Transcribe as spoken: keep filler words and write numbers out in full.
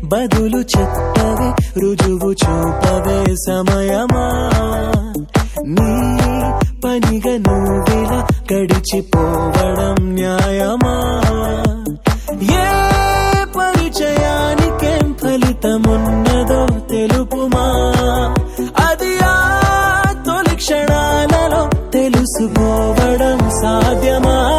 బదులు చెప్పవే రుజువు చూపవే సమయమా నీ పనిగా నువ్విలా గడిచిపోవడం న్యాయమా ఏ పరిచయానికేం ఫలితమున్నదో తెలుపుమా అది ఆ తొలి క్షణాలలో తెలుసుకోవడం సాధ్యమా